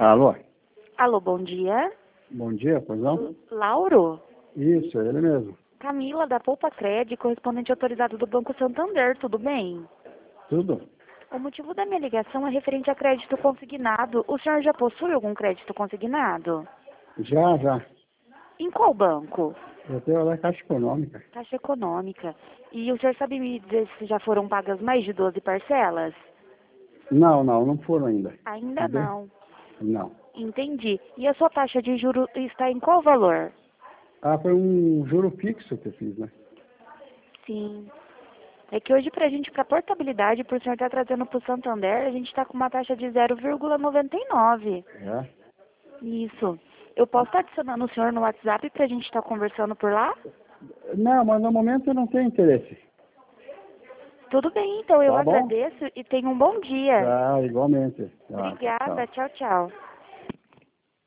Alô? Alô, bom dia. Bom dia, pois não? Lauro? Isso, é ele mesmo. Camila, da Poupa Cred, correspondente autorizado do Banco Santander, tudo bem? Tudo? O motivo da minha ligação é referente a crédito consignado. O senhor já possui algum crédito consignado? Já. Em qual banco? Eu tenho da Caixa Econômica. Caixa Econômica. E o senhor sabe me dizer se já foram pagas mais de 12 parcelas? Não foram ainda. Ainda não. Não. Entendi. E a sua taxa de juros está em qual valor? Foi um juro fixo que eu fiz, né? Sim. É que hoje, para portabilidade, por o senhor estar trazendo para o Santander, a gente está com uma taxa de 0,99. É? Isso. Eu posso estar adicionando o senhor no WhatsApp para a gente estar conversando por lá? Não, mas no momento eu não tenho interesse. Tudo bem, então eu Tá bom? agradeço e tenha um bom dia. Tá, igualmente. Tá, Obrigada. tchau. Tchau, tchau.